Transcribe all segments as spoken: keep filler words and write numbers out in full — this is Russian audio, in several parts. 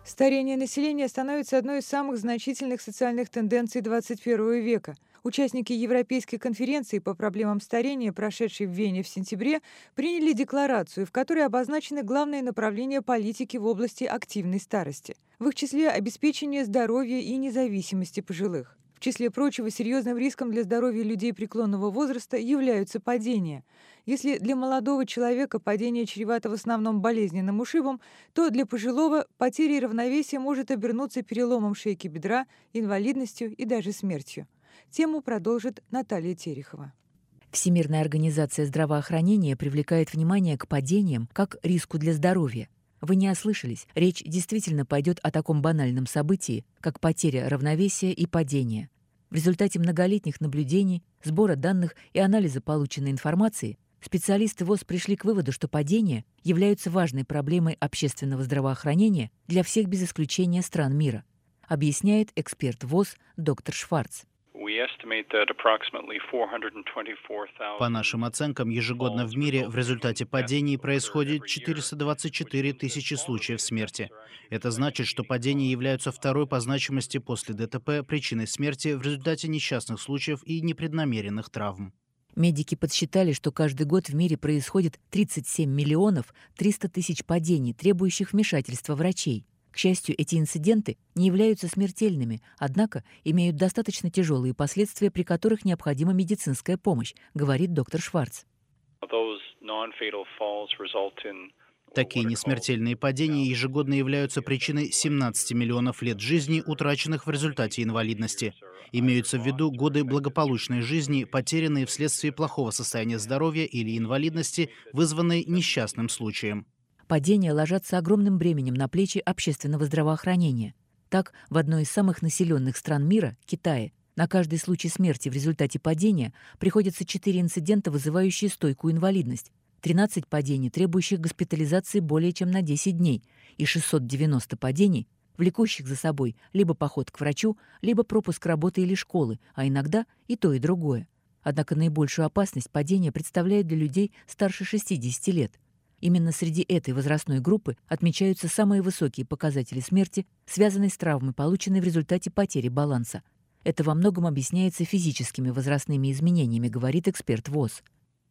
Старение населения становится одной из самых значительных социальных тенденций двадцать первого века. Участники Европейской конференции по проблемам старения, прошедшей в Вене в сентябре, приняли декларацию, в которой обозначены главные направления политики в области активной старости. В их числе обеспечение здоровья и независимости пожилых. В числе прочего, серьезным риском для здоровья людей преклонного возраста являются падения. Если для молодого человека падение чревато в основном болезненным ушибом, то для пожилого потерей равновесия может обернуться переломом шейки бедра, инвалидностью и даже смертью. Тему продолжит Наталья Терехова. Всемирная организация здравоохранения привлекает внимание к падениям как риску для здоровья. Вы не ослышались, речь действительно пойдет о таком банальном событии, как потеря равновесия и падение. В результате многолетних наблюдений, сбора данных и анализа полученной информации специалисты ВОЗ пришли к выводу, что падения являются важной проблемой общественного здравоохранения для всех без исключения стран мира, объясняет эксперт ВОЗ доктор Шварц. По нашим оценкам, ежегодно в мире в результате падений происходит четыреста двадцать четыре тысячи случаев смерти. Это значит, что падения являются второй по значимости после ДТП причиной смерти в результате несчастных случаев и непреднамеренных травм. Медики подсчитали, что каждый год в мире происходит тридцать семь миллионов триста тысяч падений, требующих вмешательства врачей. К счастью, эти инциденты не являются смертельными, однако имеют достаточно тяжелые последствия, при которых необходима медицинская помощь, говорит доктор Шварц. Такие несмертельные падения ежегодно являются причиной семнадцати миллионов лет жизни, утраченных в результате инвалидности. Имеются в виду годы благополучной жизни, потерянные вследствие плохого состояния здоровья или инвалидности, вызванной несчастным случаем. Падения ложатся огромным бременем на плечи общественного здравоохранения. Так, в одной из самых населенных стран мира, Китае, на каждый случай смерти в результате падения приходится четыре инцидента, вызывающие стойкую инвалидность, тринадцать падений, требующих госпитализации более чем на десять дней, и шестьсот девяносто падений, влекущих за собой либо поход к врачу, либо пропуск работы или школы, а иногда и то, и другое. Однако наибольшую опасность падения представляет для людей старше шестидесяти лет. Именно среди этой возрастной группы отмечаются самые высокие показатели смерти, связанные с травмой, полученной в результате потери баланса. Это во многом объясняется физическими возрастными изменениями, говорит эксперт ВОЗ.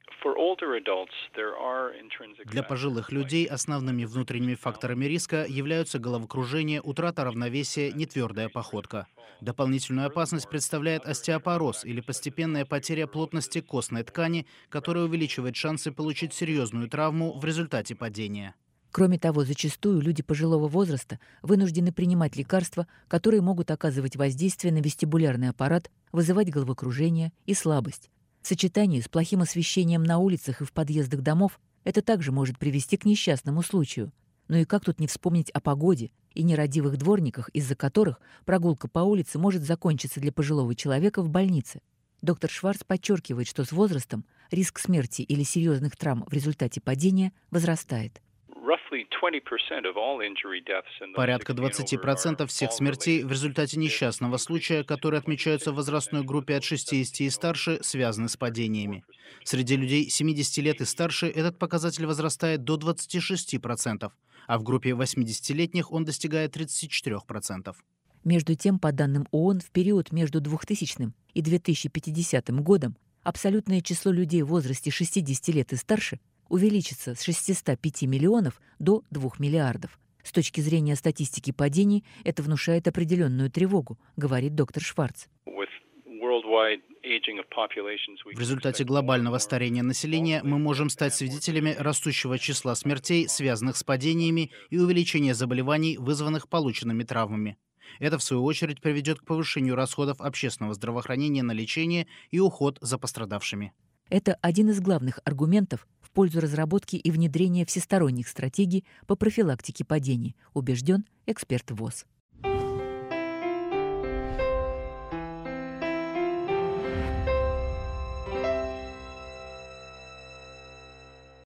Для пожилых людей основными внутренними факторами риска являются головокружение, утрата равновесия, нетвердая походка. Дополнительную опасность представляет остеопороз или постепенная потеря плотности костной ткани, которая увеличивает шансы получить серьезную травму в результате падения. Кроме того, зачастую люди пожилого возраста вынуждены принимать лекарства, которые могут оказывать воздействие на вестибулярный аппарат, вызывать головокружение и слабость. В сочетании с плохим освещением на улицах и в подъездах домов это также может привести к несчастному случаю. Но и как тут не вспомнить о погоде и нерадивых дворниках, из-за которых прогулка по улице может закончиться для пожилого человека в больнице. Доктор Шварц подчеркивает, что с возрастом риск смерти или серьезных травм в результате падения возрастает. Порядка двадцати процентов всех смертей в результате несчастного случая, которые отмечаются в возрастной группе от шестидесяти и старше, связаны с падениями. Среди людей семидесяти лет и старше этот показатель возрастает до двадцати шести процентов, а в группе восьмидесятилетних он достигает тридцати четырёх процентов. Между тем, по данным ООН, в период между двухтысячным и две тысячи пятидесятым годом абсолютное число людей в возрасте шестидесяти лет и старше увеличится с шестисот пяти миллионов до двух миллиардов. С точки зрения статистики падений это внушает определенную тревогу, говорит доктор Шварц. В результате глобального старения населения мы можем стать свидетелями растущего числа смертей, связанных с падениями, и увеличения заболеваний, вызванных полученными травмами. Это, в свою очередь, приведет к повышению расходов общественного здравоохранения на лечение и уход за пострадавшими. Это один из главных аргументов в пользу разработки и внедрения всесторонних стратегий по профилактике падений, убежден эксперт ВОЗ.